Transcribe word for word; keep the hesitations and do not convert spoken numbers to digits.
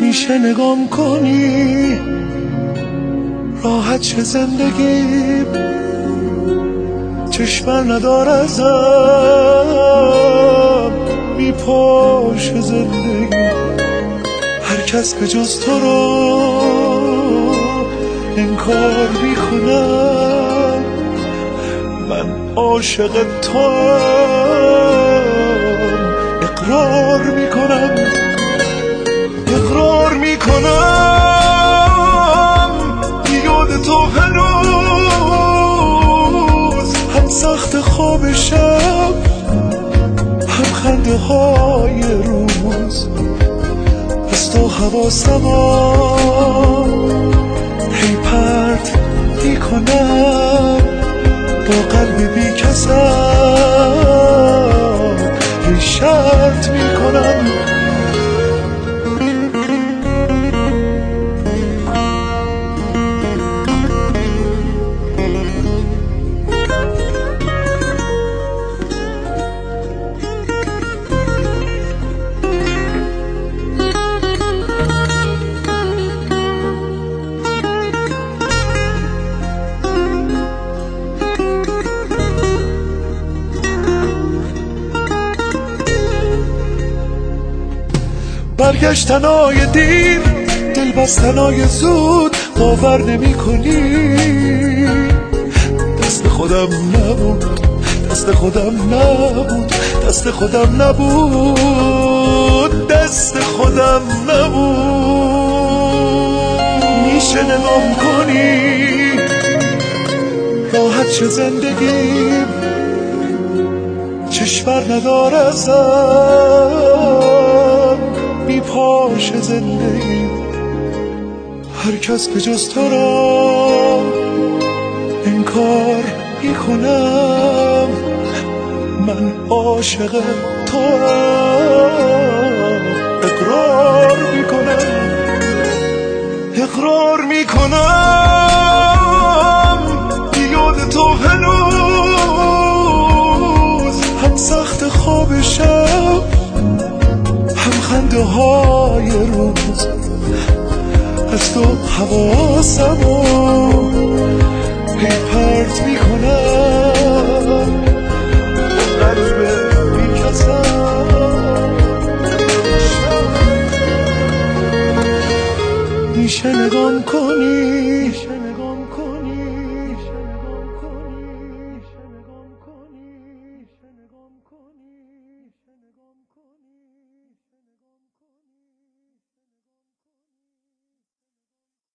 میشه نگام کنی راحت شه زندگی، چشمر ندار ازم میپاشه زندگی. هر کس به جز تو رو انکار میکنم، من عاشق توام اقرار میکنم، اقرار میکنم یاد تو هنوز هم سخت خواب شب هم خنده های روز. از تو حواسمو هی پرت میکنم، با قلب بی کسم هی شرط میکنم. برگشتنای دیر، دل بستنای زود، باور نمی کنی دست خودم نبود، دست خودم نبود، دست خودم نبود، دست خودم نبود. میشه نگام کنی راحت شه زندگی، چشمر ندار ازم میپاشه زندگی. هر کس به جز تو را انکار میکنم، من عاشق توام اقرار میکنم، اقرار میکنم یاد تو هنوز هم سخت خواب شب هم خنده های روز. از تو حواسمو هی پرت میکنم، قلب بی کسم میشه نگام کنی